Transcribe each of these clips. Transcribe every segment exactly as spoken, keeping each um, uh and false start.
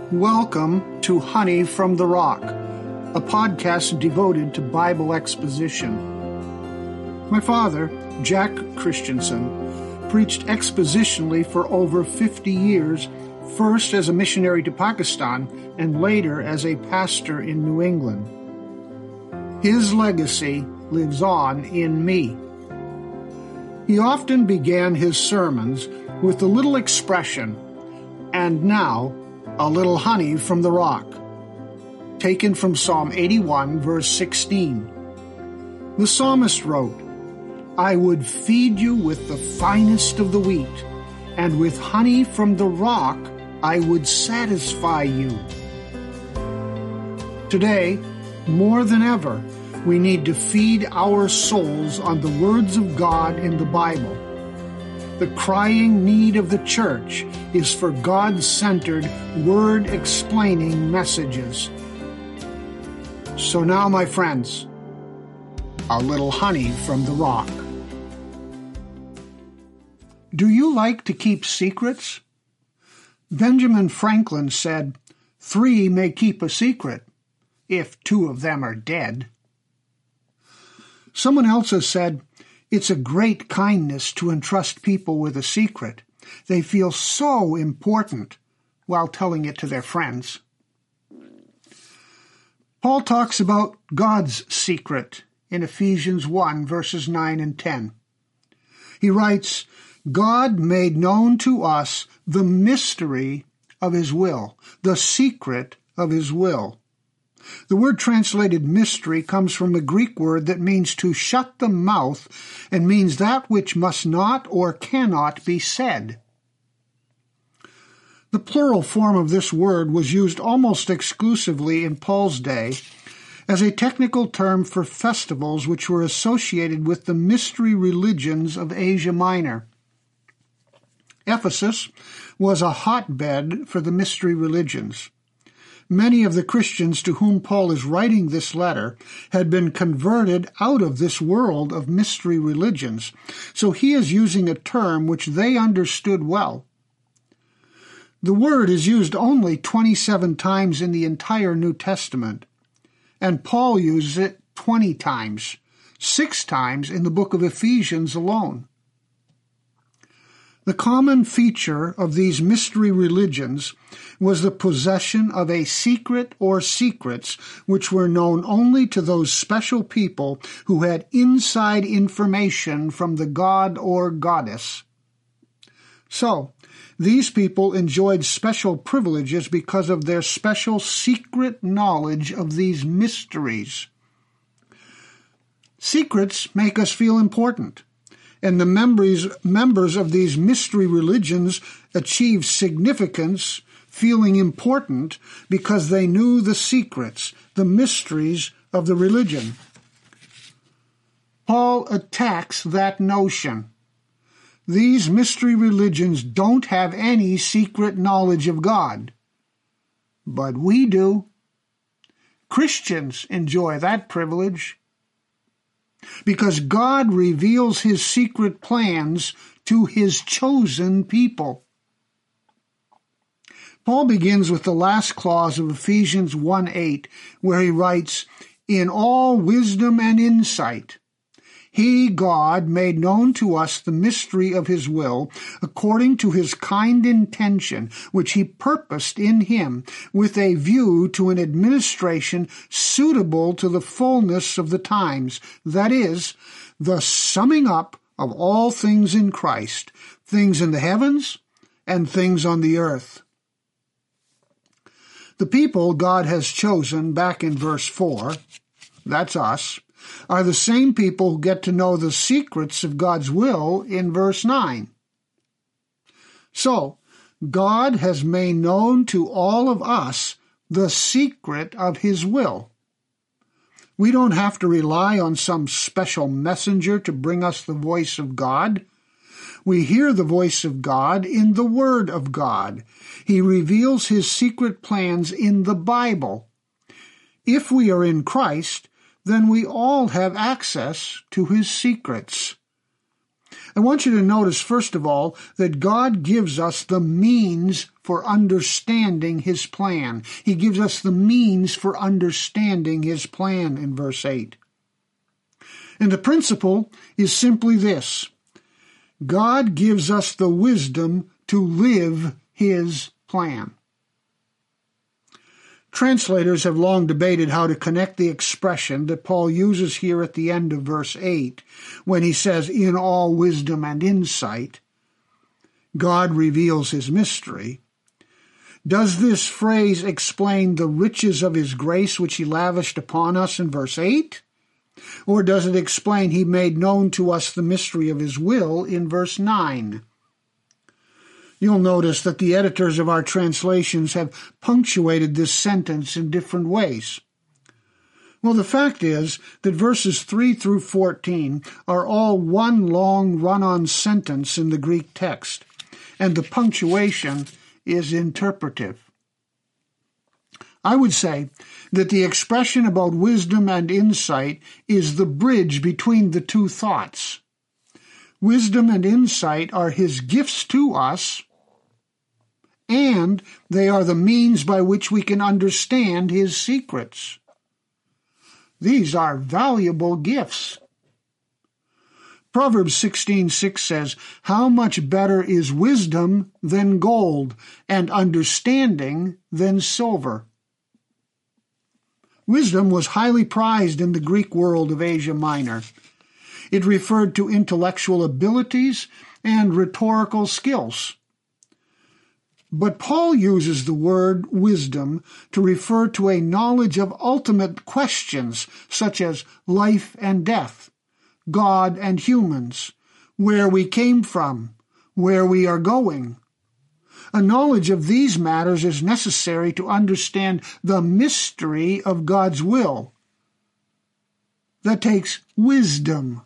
Welcome to Honey from the Rock, a podcast devoted to Bible exposition. My father, Jack Christensen, preached expositionally for over fifty years, first as a missionary to Pakistan and later as a pastor in New England. His legacy lives on in me. He often began his sermons with the little expression, "And now, a little honey from the rock," taken from Psalm eighty-one, verse sixteen. The psalmist wrote, "I would feed you with the finest of the wheat, and with honey from the rock I would satisfy you." Today, more than ever, we need to feed our souls on the words of God in the Bible. The crying need of the church is for God-centered, word-explaining messages. So now, my friends, a little honey from the rock. Do you like to keep secrets? Benjamin Franklin said, "Three may keep a secret, if two of them are dead." Someone else has said, "It's a great kindness to entrust people with a secret. They feel so important while telling it to their friends." Paul talks about God's secret in Ephesians one, verses nine and ten. He writes, "God made known to us the mystery of his will, the secret of his will." The word translated mystery comes from a Greek word that means to shut the mouth and means that which must not or cannot be said. The plural form of this word was used almost exclusively in Paul's day as a technical term for festivals which were associated with the mystery religions of Asia Minor. Ephesus was a hotbed for the mystery religions. Many of the Christians to whom Paul is writing this letter had been converted out of this world of mystery religions, so he is using a term which they understood well. The word is used only twenty-seven times in the entire New Testament, and Paul uses it twenty times, six times in the book of Ephesians alone. The common feature of these mystery religions was the possession of a secret or secrets which were known only to those special people who had inside information from the god or goddess. So, these people enjoyed special privileges because of their special secret knowledge of these mysteries. Secrets make us feel important. And the members, members of these mystery religions achieved significance, feeling important, because they knew the secrets, the mysteries of the religion. Paul attacks that notion. These mystery religions don't have any secret knowledge of God, but we do. Christians enjoy that privilege, because God reveals his secret plans to his chosen people. Paul begins with the last clause of Ephesians one eight, where he writes, "In all wisdom and insight, he, God, made known to us the mystery of his will, according to his kind intention, which he purposed in him, with a view to an administration suitable to the fullness of the times, that is, the summing up of all things in Christ, things in the heavens and things on the earth." The people God has chosen, back in verse four, that's us, are the same people who get to know the secrets of God's will in verse nine. So, God has made known to all of us the secret of his will. We don't have to rely on some special messenger to bring us the voice of God. We hear the voice of God in the Word of God. He reveals his secret plans in the Bible. If we are in Christ, then we all have access to his secrets. I want you to notice, first of all, that God gives us the means for understanding his plan. He gives us the means for understanding his plan in verse eight. And the principle is simply this: God gives us the wisdom to live his plan. Translators have long debated how to connect the expression that Paul uses here at the end of verse eight, when he says, "In all wisdom and insight, God reveals his mystery." Does this phrase explain the riches of his grace which he lavished upon us in verse eight? Or does it explain he made known to us the mystery of his will in verse nine? You'll notice that the editors of our translations have punctuated this sentence in different ways. Well, the fact is that verses three through fourteen are all one long run-on sentence in the Greek text, and the punctuation is interpretive. I would say that the expression about wisdom and insight is the bridge between the two thoughts. Wisdom and insight are his gifts to us, and they are the means by which we can understand his secrets. These are valuable gifts. Proverbs sixteen six says, "How much better is wisdom than gold, and understanding than silver." Wisdom was highly prized in the Greek world of Asia Minor. It referred to intellectual abilities and rhetorical skills. But Paul uses the word wisdom to refer to a knowledge of ultimate questions such as life and death, God and humans, where we came from, where we are going. A knowledge of these matters is necessary to understand the mystery of God's will. That takes wisdom.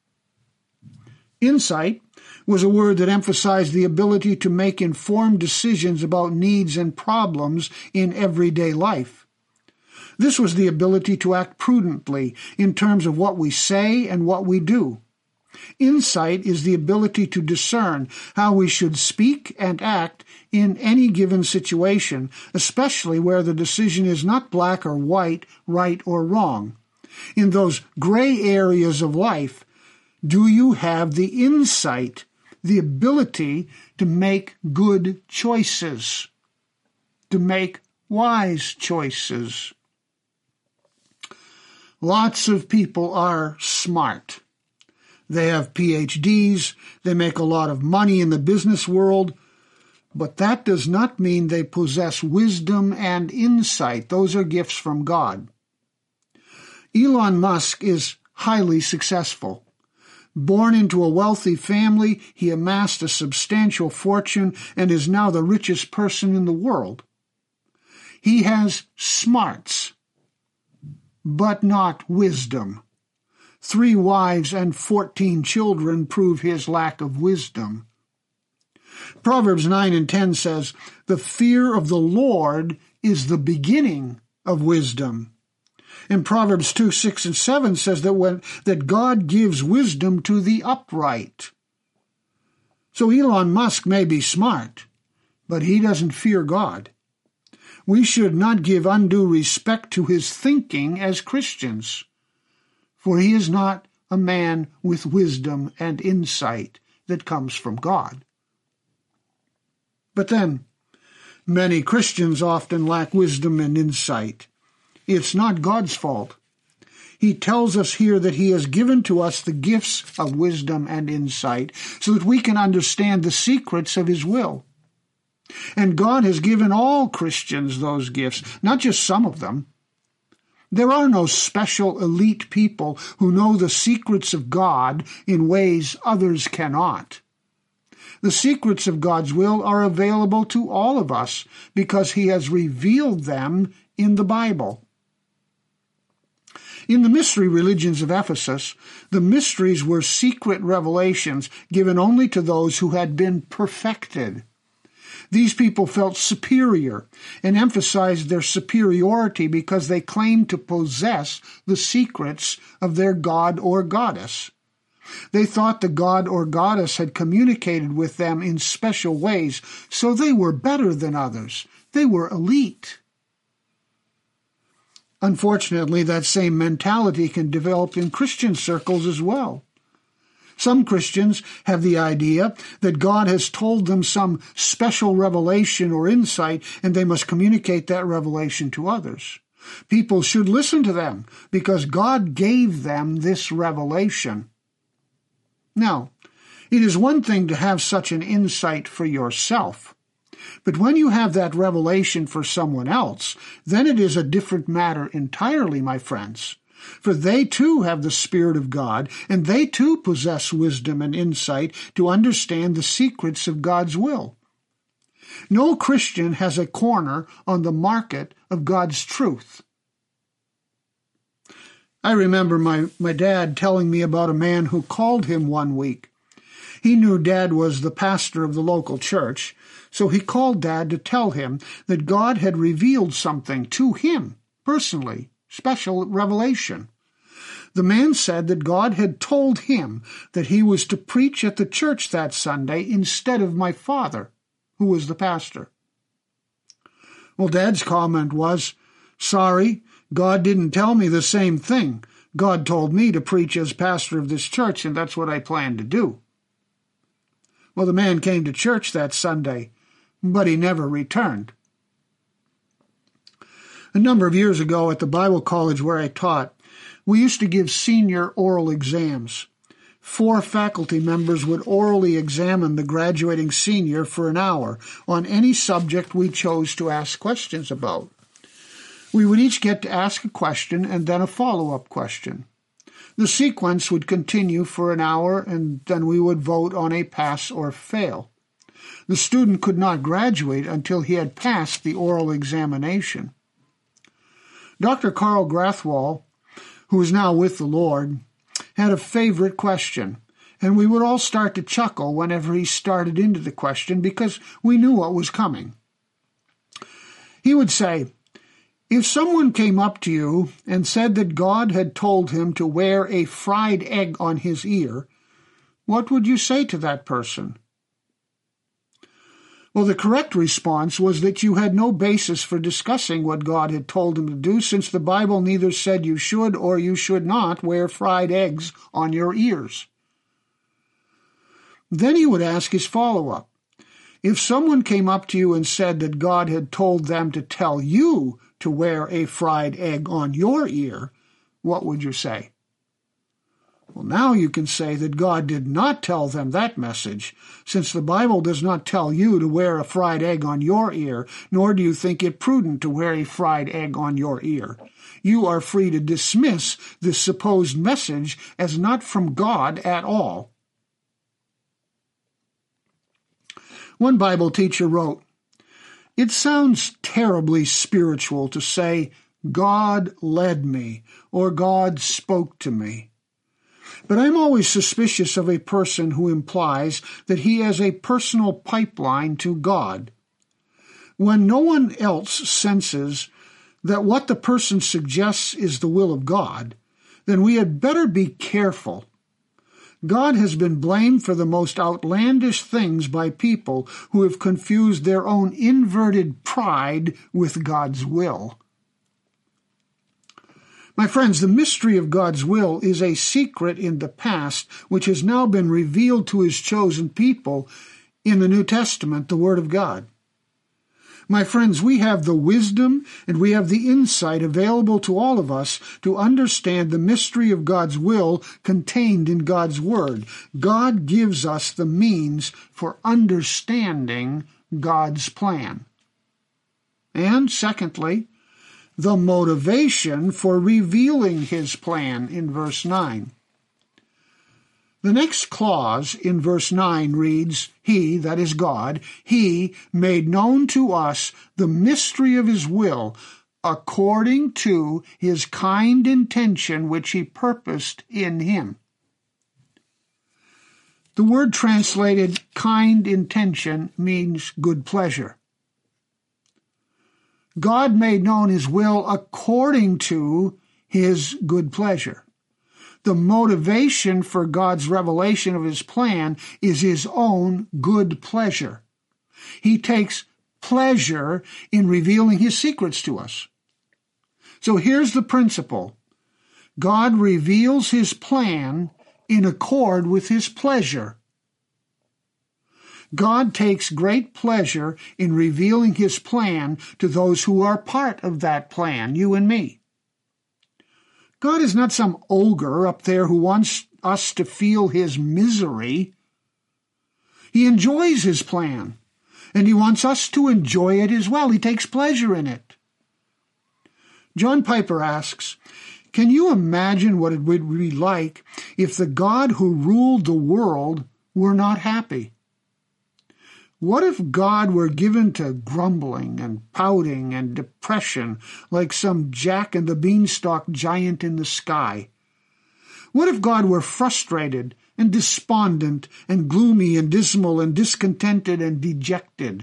Insight was a word that emphasized the ability to make informed decisions about needs and problems in everyday life. This was the ability to act prudently in terms of what we say and what we do. Insight is the ability to discern how we should speak and act in any given situation, especially where the decision is not black or white, right or wrong. In those gray areas of life, do you have the insight, the ability to make good choices, to make wise choices? Lots of people are smart. They have P H Ds, they make a lot of money in the business world, but that does not mean they possess wisdom and insight. Those are gifts from God. Elon Musk is highly successful. Born into a wealthy family, he amassed a substantial fortune and is now the richest person in the world. He has smarts, but not wisdom. Three wives and fourteen children prove his lack of wisdom. Proverbs nine and ten says, "The fear of the Lord is the beginning of wisdom." And Proverbs two, six, and seven says that when that God gives wisdom to the upright. So Elon Musk may be smart, but he doesn't fear God. We should not give undue respect to his thinking as Christians, for he is not a man with wisdom and insight that comes from God. But then, many Christians often lack wisdom and insight. It's not God's fault. He tells us here that he has given to us the gifts of wisdom and insight so that we can understand the secrets of his will. And God has given all Christians those gifts, not just some of them. There are no special elite people who know the secrets of God in ways others cannot. The secrets of God's will are available to all of us because he has revealed them in the Bible. In the mystery religions of Ephesus, the mysteries were secret revelations given only to those who had been perfected. These people felt superior and emphasized their superiority because they claimed to possess the secrets of their god or goddess. They thought the god or goddess had communicated with them in special ways, so they were better than others. They were elite. Unfortunately, that same mentality can develop in Christian circles as well. Some Christians have the idea that God has told them some special revelation or insight, and they must communicate that revelation to others. People should listen to them because God gave them this revelation. Now, it is one thing to have such an insight for yourself, but when you have that revelation for someone else, then it is a different matter entirely, my friends. For they too have the Spirit of God, and they too possess wisdom and insight to understand the secrets of God's will. No Christian has a corner on the market of God's truth. I remember my, my dad telling me about a man who called him one week. He knew Dad was the pastor of the local church, so he called Dad to tell him that God had revealed something to him personally, special revelation. The man said that God had told him that he was to preach at the church that Sunday instead of my father, who was the pastor. Well, Dad's comment was, "Sorry, God didn't tell me the same thing. God told me to preach as pastor of this church, and that's what I plan to do." Well, the man came to church that Sunday, but he never returned. A number of years ago at the Bible college where I taught, we used to give senior oral exams. Four faculty members would orally examine the graduating senior for an hour on any subject we chose to ask questions about. We would each get to ask a question and then a follow-up question. The sequence would continue for an hour, and then we would vote on a pass or fail. The student could not graduate until he had passed the oral examination. Doctor Carl Grathwohl, who is now with the Lord, had a favorite question, and we would all start to chuckle whenever he started into the question because we knew what was coming. He would say, "If someone came up to you and said that God had told him to wear a fried egg on his ear, what would you say to that person?" Well, the correct response was that you had no basis for discussing what God had told him to do, since the Bible neither said you should or you should not wear fried eggs on your ears. Then he would ask his follow-up. If someone came up to you and said that God had told them to tell you to wear a fried egg on your ear, what would you say? Well, now you can say that God did not tell them that message, since the Bible does not tell you to wear a fried egg on your ear, nor do you think it prudent to wear a fried egg on your ear. You are free to dismiss this supposed message as not from God at all. One Bible teacher wrote, "It sounds terribly spiritual to say, 'God led me,' or 'God spoke to me.' But I'm always suspicious of a person who implies that he has a personal pipeline to God. When no one else senses that what the person suggests is the will of God, then we had better be careful. God has been blamed for the most outlandish things by people who have confused their own inverted pride with God's will." My friends, the mystery of God's will is a secret in the past which has now been revealed to his chosen people in the New Testament, the Word of God. My friends, we have the wisdom and we have the insight available to all of us to understand the mystery of God's will contained in God's Word. God gives us the means for understanding God's plan. And secondly, the motivation for revealing his plan in verse nine. The next clause in verse nine reads, "He," that is God, "He made known to us the mystery of his will, according to his kind intention which he purposed in him." The word translated kind intention means good pleasure. God made known his will according to his good pleasure. The motivation for God's revelation of his plan is his own good pleasure. He takes pleasure in revealing his secrets to us. So here's the principle. God reveals his plan in accord with his pleasure. God takes great pleasure in revealing his plan to those who are part of that plan, you and me. God is not some ogre up there who wants us to feel his misery. He enjoys his plan, and he wants us to enjoy it as well. He takes pleasure in it. John Piper asks, can you imagine what it would be like if the God who ruled the world were not happy? What if God were given to grumbling and pouting and depression like some Jack and the Beanstalk giant in the sky? What if God were frustrated and despondent and gloomy and dismal and discontented and dejected?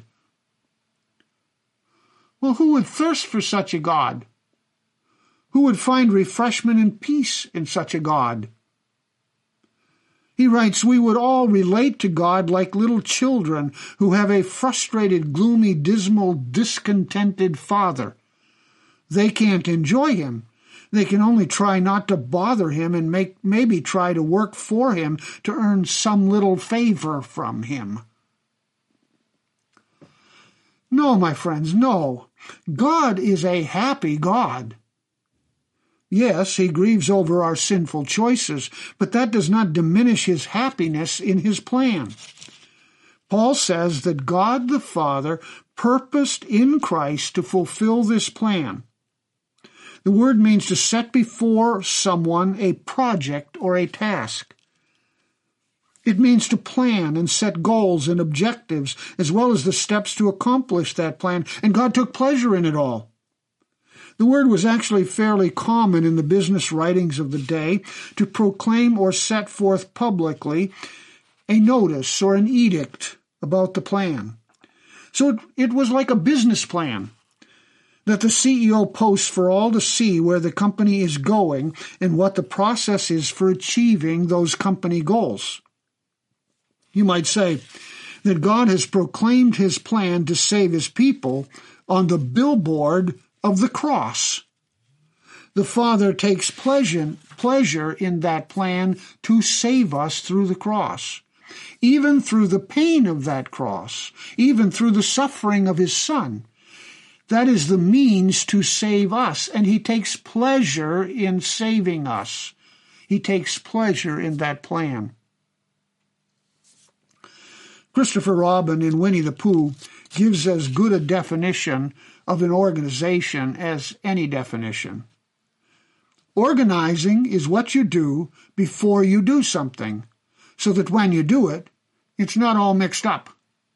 Well, who would thirst for such a God? Who would find refreshment and peace in such a God? He writes, we would all relate to God like little children who have a frustrated, gloomy, dismal, discontented father. They can't enjoy him. They can only try not to bother him and make maybe try to work for him to earn some little favor from him. No, my friends, no. God is a happy God. Yes, he grieves over our sinful choices, but that does not diminish his happiness in his plan. Paul says that God the Father purposed in Christ to fulfill this plan. The word means to set before someone a project or a task. It means to plan and set goals and objectives, as well as the steps to accomplish that plan, and God took pleasure in it all. The word was actually fairly common in the business writings of the day to proclaim or set forth publicly a notice or an edict about the plan. So it, it was like a business plan that the C E O posts for all to see where the company is going and what the process is for achieving those company goals. You might say that God has proclaimed his plan to save his people on the billboard of the cross. The Father takes pleasure, pleasure in that plan to save us through the cross, even through the pain of that cross, even through the suffering of his Son. That is the means to save us, and he takes pleasure in saving us. He takes pleasure in that plan. Christopher Robin in Winnie the Pooh gives as good a definition of an organization as any definition. Organizing is what you do before you do something, so that when you do it, it's not all mixed up.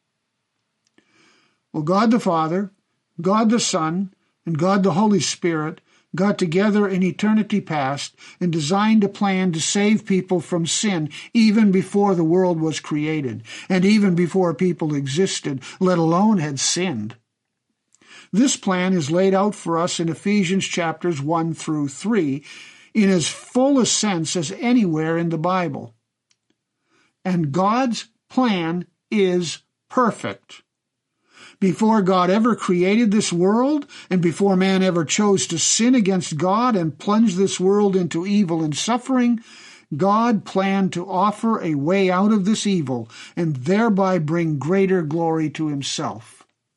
Well, God the Father, God the Son, and God the Holy Spirit got together in eternity past and designed a plan to save people from sin even before the world was created, and even before people existed, let alone had sinned. This plan is laid out for us in Ephesians chapters one through three in as full a sense as anywhere in the Bible. And God's plan is perfect. Before God ever created this world, and before man ever chose to sin against God and plunge this world into evil and suffering, God planned to offer a way out of this evil and thereby bring greater glory to himself.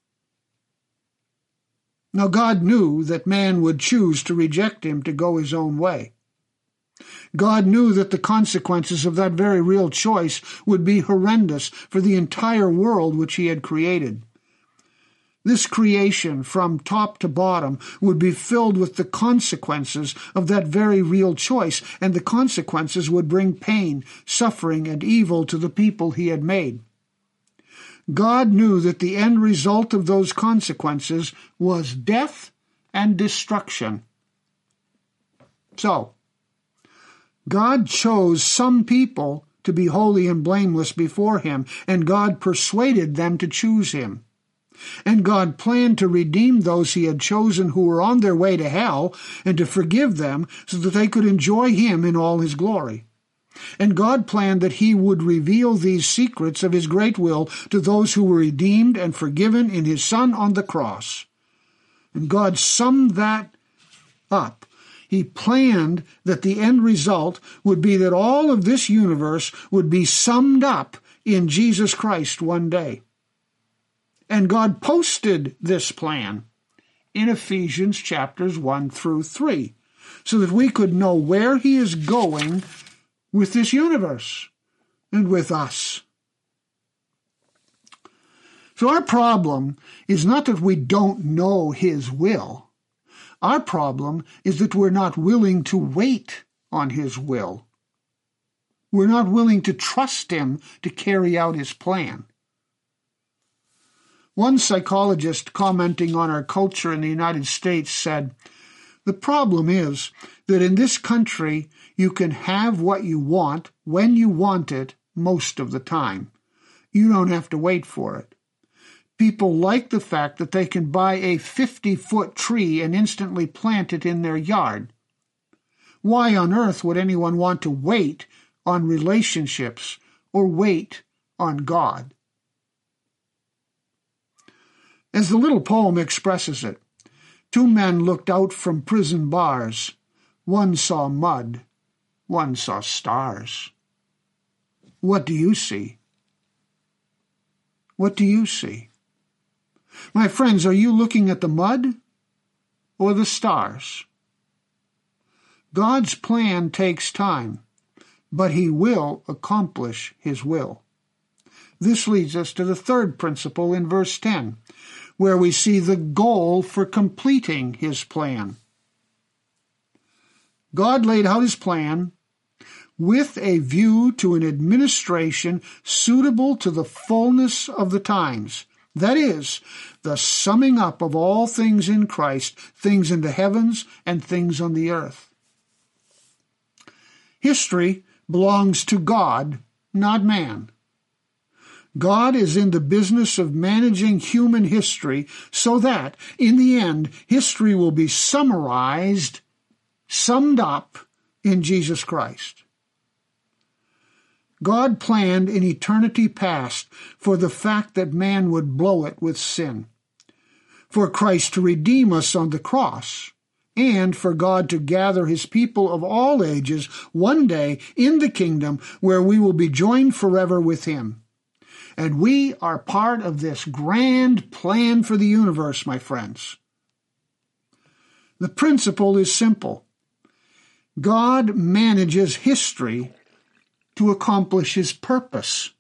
Now God knew that man would choose to reject him to go his own way. God knew that the consequences of that very real choice would be horrendous for the entire world which he had created. This creation, from top to bottom, would be filled with the consequences of that very real choice, and the consequences would bring pain, suffering, and evil to the people he had made. God knew that the end result of those consequences was death and destruction. So, God chose some people to be holy and blameless before him, and God persuaded them to choose him. And God planned to redeem those he had chosen who were on their way to hell and to forgive them so that they could enjoy him in all his glory. And God planned that he would reveal these secrets of his great will to those who were redeemed and forgiven in his Son on the cross. And God summed that up. He planned that the end result would be that all of this universe would be summed up in Jesus Christ one day. And God posted this plan in Ephesians chapters one through three, so that we could know where he is going with this universe and with us. So our problem is not that we don't know his will. Our problem is that we're not willing to wait on his will. We're not willing to trust him to carry out his plan. One psychologist commenting on our culture in the United States said, "The problem is that in this country you can have what you want when you want it most of the time. You don't have to wait for it. People like the fact that they can buy a fifty-foot tree and instantly plant it in their yard. Why on earth would anyone want to wait on relationships or wait on God?" As the little poem expresses it, two men looked out from prison bars. One saw mud, one saw stars. What do you see? What do you see? My friends, are you looking at the mud or the stars? God's plan takes time, but he will accomplish his will. This leads us to the third principle in verse ten, where we see the goal for completing his plan. God laid out his plan with a view to an administration suitable to the fullness of the times. That is, the summing up of all things in Christ, things in the heavens and things on the earth. History belongs to God, not man. God is in the business of managing human history so that, in the end, history will be summarized, summed up in Jesus Christ. God planned in eternity past for the fact that man would blow it with sin, for Christ to redeem us on the cross, and for God to gather his people of all ages one day in the kingdom where we will be joined forever with him. And we are part of this grand plan for the universe, my friends. The principle is simple. God manages history to accomplish his purpose.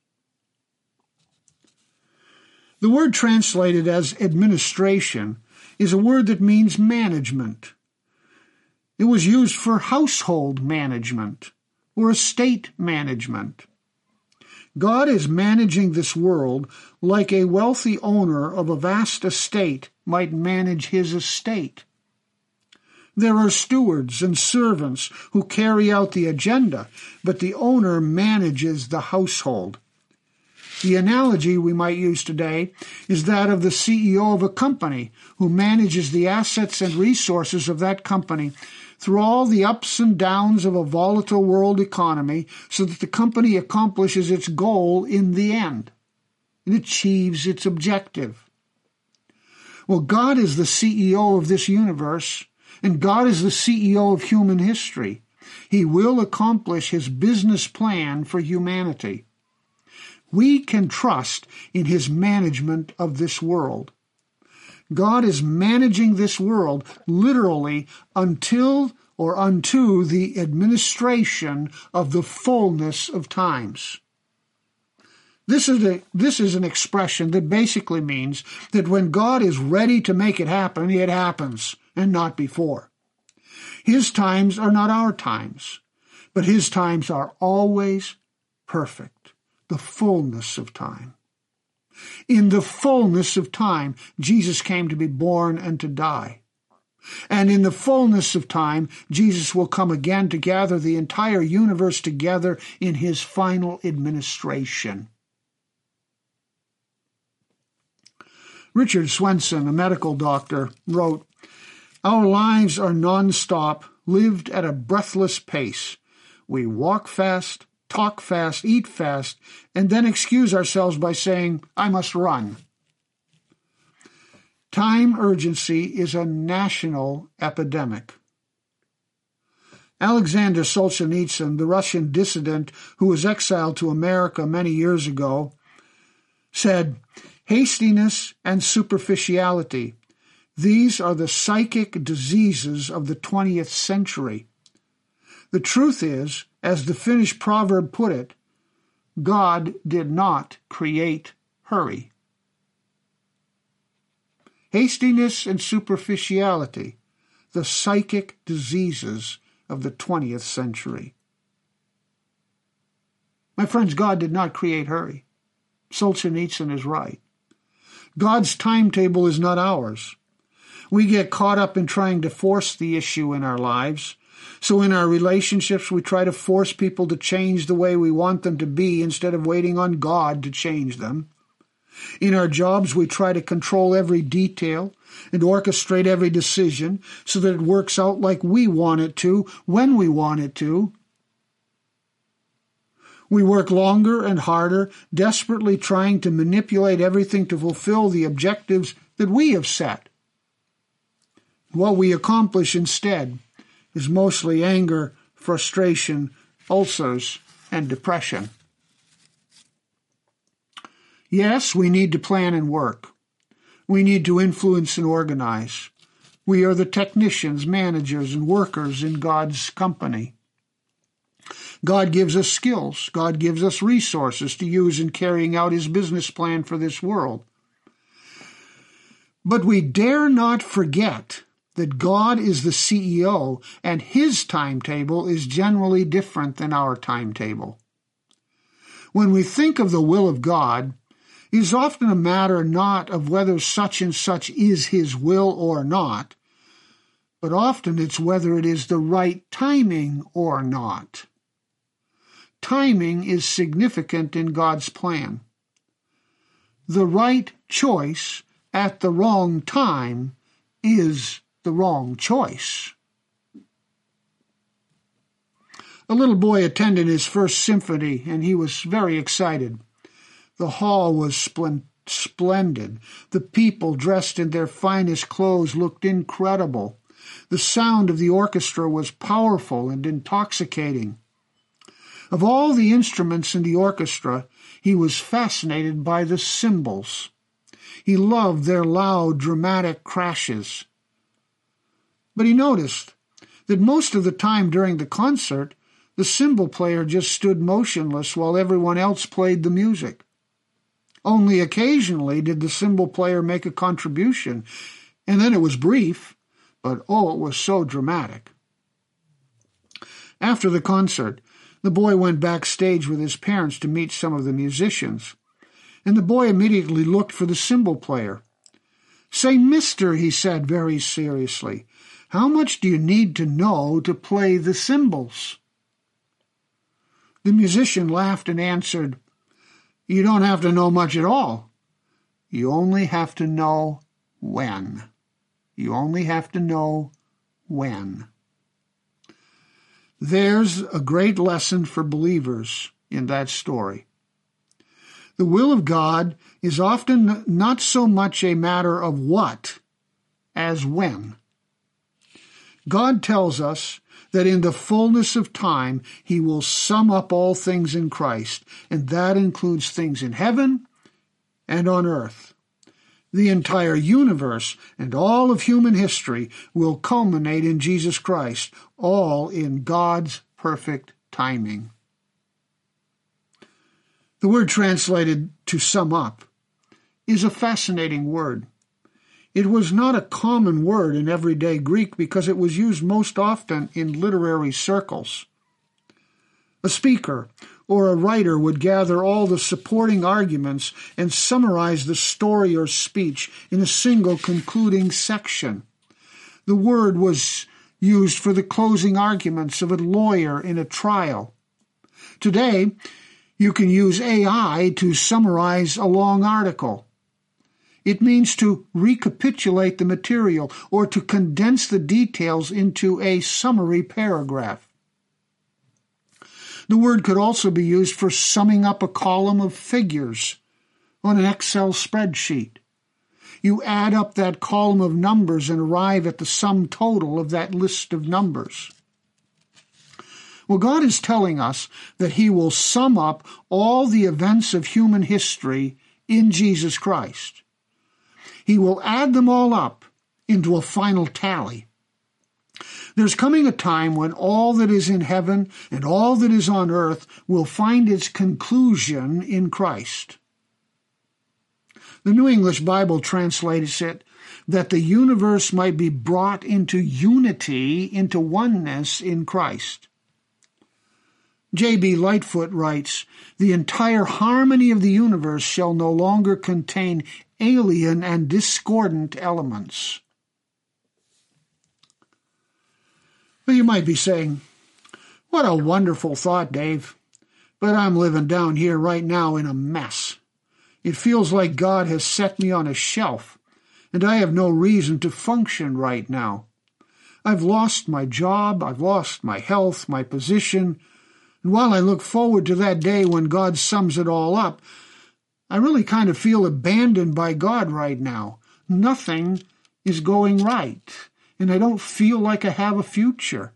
The word translated as administration is a word that means management. It was used for household management or estate management. God is managing this world like a wealthy owner of a vast estate might manage his estate. There are stewards and servants who carry out the agenda, but the owner manages the household. The analogy we might use today is that of the C E O of a company who manages the assets and resources of that company through all the ups and downs of a volatile world economy so that the company accomplishes its goal in the end. It achieves its objective. Well, God is the C E O of this universe, and God is the C E O of human history. He will accomplish his business plan for humanity. We can trust in his management of this world. God is managing this world literally until or unto the administration of the fullness of times. This is a, this is an expression that basically means that when God is ready to make it happen, it happens, and not before. His times are not our times, but his times are always perfect, the fullness of time. In the fullness of time, Jesus came to be born and to die. And in the fullness of time, Jesus will come again to gather the entire universe together in his final administration. Richard Swenson, a medical doctor, wrote, "Our lives are non-stop, lived at a breathless pace. We walk fast, talk fast, eat fast, and then excuse ourselves by saying, 'I must run.' Time urgency is a national epidemic." Alexander Solzhenitsyn, the Russian dissident who was exiled to America many years ago, said, "Hastiness and superficiality, these are the psychic diseases of the twentieth century. The truth is, as the Finnish proverb put it, God did not create hurry." Hastiness and superficiality, the psychic diseases of the twentieth century. My friends, God did not create hurry. Solzhenitsyn is right. God's timetable is not ours. We get caught up in trying to force the issue in our lives. So in our relationships, we try to force people to change the way we want them to be instead of waiting on God to change them. In our jobs, we try to control every detail and orchestrate every decision so that it works out like we want it to, when we want it to. We work longer and harder, desperately trying to manipulate everything to fulfill the objectives that we have set. What we accomplish instead is mostly anger, frustration, ulcers, and depression. Yes, we need to plan and work. We need to influence and organize. We are the technicians, managers, and workers in God's company. God gives us skills. God gives us resources to use in carrying out his business plan for this world. But we dare not forget that God is the C E O, and his timetable is generally different than our timetable. When we think of the will of God, it is often a matter not of whether such and such is his will or not, but often it's whether it is the right timing or not. Timing is significant in God's plan. The right choice at the wrong time is the wrong choice. A little boy attended his first symphony, and he was very excited. The hall was splendid. Splendid. The people dressed in their finest clothes looked incredible. The sound of the orchestra was powerful and intoxicating. Of all the instruments in the orchestra, he was fascinated by the cymbals. He loved their loud, dramatic crashes. But he noticed that most of the time during the concert, the cymbal player just stood motionless while everyone else played the music. Only occasionally did the cymbal player make a contribution, and then it was brief, but oh, it was so dramatic. After the concert, the boy went backstage with his parents to meet some of the musicians, and the boy immediately looked for the cymbal player. "Say, mister," he said very seriously, "how much do you need to know to play the cymbals?" The musician laughed and answered, "You don't have to know much at all. You only have to know when. You only have to know when." There's a great lesson for believers in that story. The will of God is often not so much a matter of what as when. God tells us that in the fullness of time, he will sum up all things in Christ, and that includes things in heaven and on earth. The entire universe and all of human history will culminate in Jesus Christ, all in God's perfect timing. The word translated to sum up is a fascinating word. It was not a common word in everyday Greek because it was used most often in literary circles. A speaker or a writer would gather all the supporting arguments and summarize the story or speech in a single concluding section. The word was used for the closing arguments of a lawyer in a trial. Today, you can use A I to summarize a long article. It means to recapitulate the material or to condense the details into a summary paragraph. The word could also be used for summing up a column of figures on an Excel spreadsheet. You add up that column of numbers and arrive at the sum total of that list of numbers. Well, God is telling us that He will sum up all the events of human history in Jesus Christ. He will add them all up into a final tally. There's coming a time when all that is in heaven and all that is on earth will find its conclusion in Christ. The New English Bible translates it that the universe might be brought into unity, into oneness in Christ. J B Lightfoot writes, "The entire harmony of the universe shall no longer contain alien and discordant elements." Well, you might be saying, "What a wonderful thought, Dave, but I'm living down here right now in a mess. It feels like God has set me on a shelf, and I have no reason to function right now. I've lost my job, I've lost my health, my position, and while I look forward to that day when God sums it all up, I really kind of feel abandoned by God right now. Nothing is going right, and I don't feel like I have a future."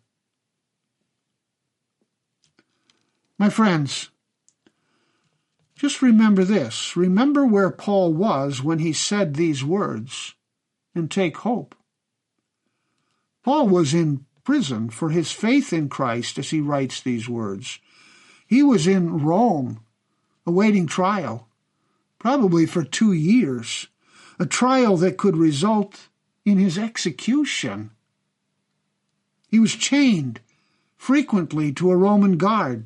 My friends, just remember this. Remember where Paul was when he said these words, and take hope. Paul was in prison for his faith in Christ as he writes these words. He was in Rome, awaiting trial, probably for two years, a trial that could result in his execution. He was chained frequently to a Roman guard.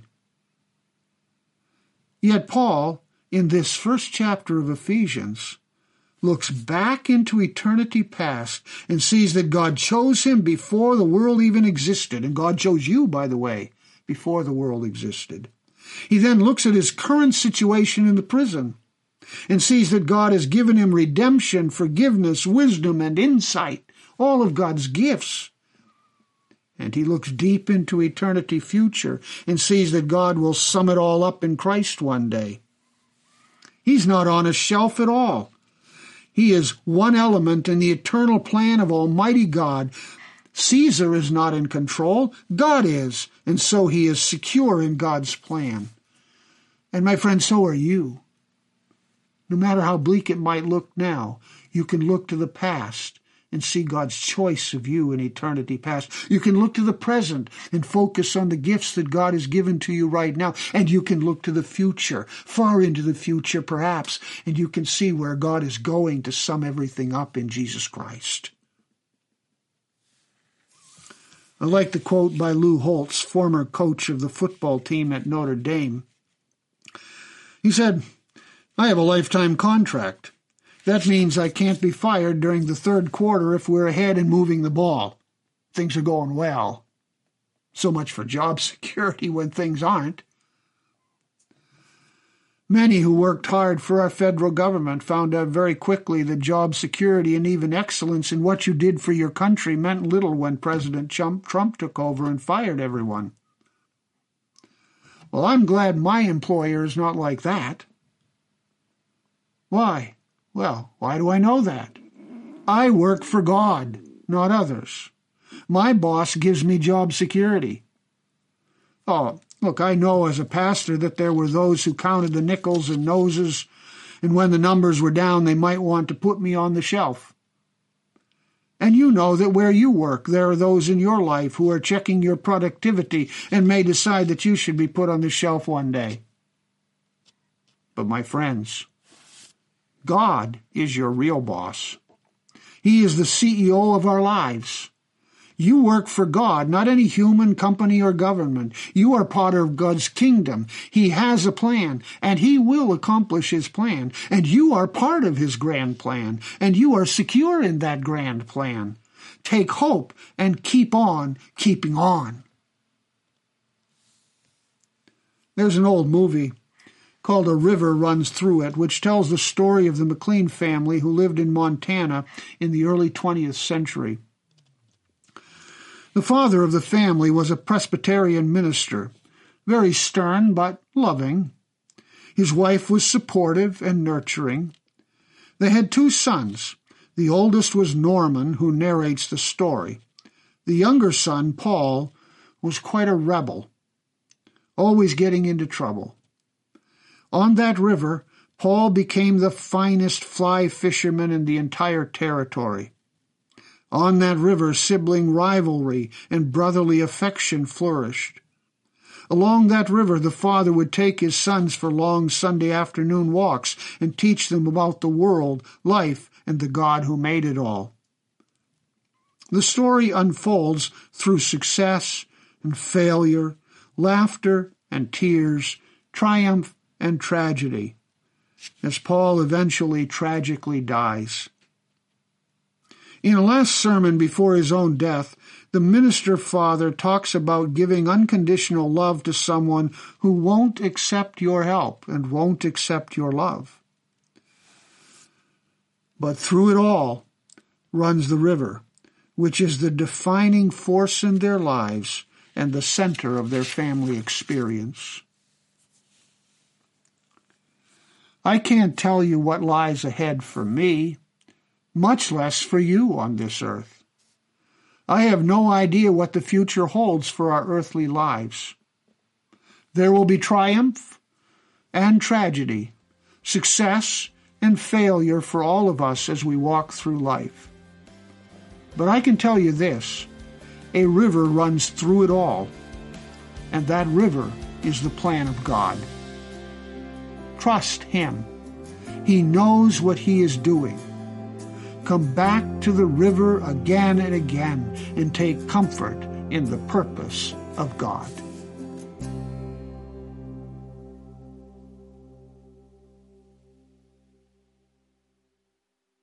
Yet Paul, in this first chapter of Ephesians, looks back into eternity past and sees that God chose him before the world even existed. And God chose you, by the way, before the world existed. He then looks at his current situation in the prison and sees that God has given him redemption, forgiveness, wisdom, and insight, all of God's gifts. And he looks deep into eternity future and sees that God will sum it all up in Christ one day. He's not on a shelf at all. He is one element in the eternal plan of Almighty God. Caesar is not in control. God is, and so he is secure in God's plan. And my friend, so are you. No matter how bleak it might look now, you can look to the past and see God's choice of you in eternity past. You can look to the present and focus on the gifts that God has given to you right now. And you can look to the future, far into the future perhaps, and you can see where God is going to sum everything up in Jesus Christ. I like the quote by Lou Holtz, former coach of the football team at Notre Dame. He said, "I have a lifetime contract. That means I can't be fired during the third quarter if we're ahead and moving the ball. Things are going well. So much for job security when things aren't." Many who worked hard for our federal government found out very quickly that job security and even excellence in what you did for your country meant little when President Trump took over and fired everyone. Well, I'm glad my employer is not like that. Why? Well, why do I know that? I work for God, not others. My boss gives me job security. Oh, look, I know as a pastor that there were those who counted the nickels and noses, and when the numbers were down, they might want to put me on the shelf. And you know that where you work, there are those in your life who are checking your productivity and may decide that you should be put on the shelf one day. But my friends, God is your real boss. He is the C E O of our lives. You work for God, not any human, company, or government. You are part of God's kingdom. He has a plan, and He will accomplish His plan. And you are part of His grand plan, and you are secure in that grand plan. Take hope and keep on keeping on. There's an old movie called A River Runs Through It, which tells the story of the McLean family who lived in Montana in the early twentieth century. The father of the family was a Presbyterian minister, very stern but loving. His wife was supportive and nurturing. They had two sons. The oldest was Norman, who narrates the story. The younger son, Paul, was quite a rebel, always getting into trouble. On that river, Paul became the finest fly fisherman in the entire territory. On that river, sibling rivalry and brotherly affection flourished. Along that river, the father would take his sons for long Sunday afternoon walks and teach them about the world, life, and the God who made it all. The story unfolds through success and failure, laughter and tears, triumph and tragedy, as Paul eventually tragically dies. In a last sermon before his own death, the minister father talks about giving unconditional love to someone who won't accept your help and won't accept your love. But through it all runs the river, which is the defining force in their lives and the center of their family experience. I can't tell you what lies ahead for me, much less for you on this earth. I have no idea what the future holds for our earthly lives. There will be triumph and tragedy, success and failure for all of us as we walk through life. But I can tell you this, a river runs through it all, and that river is the plan of God. Trust Him. He knows what He is doing. Come back to the river again and again and take comfort in the purpose of God.